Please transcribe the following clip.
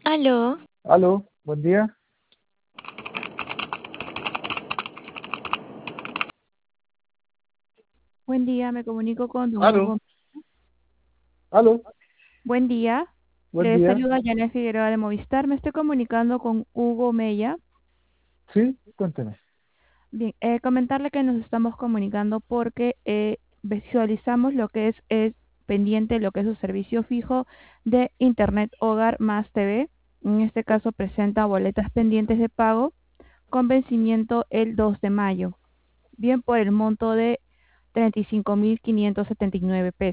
Aló, Aló, buen día. Buen día, me comunico con don Aló, Hugo. aló, Buen día, buen le día. saluda Janet Figueroa de Movistar. Me estoy comunicando con Hugo Mella. Sí, cuénteme. Bien, comentarle que nos estamos comunicando porque visualizamos lo que es pendiente, lo que es su servicio fijo de Internet Hogar más TV. En este caso presenta boletas pendientes de pago con vencimiento el 2 de mayo. Bien por el monto de 35.579 pesos.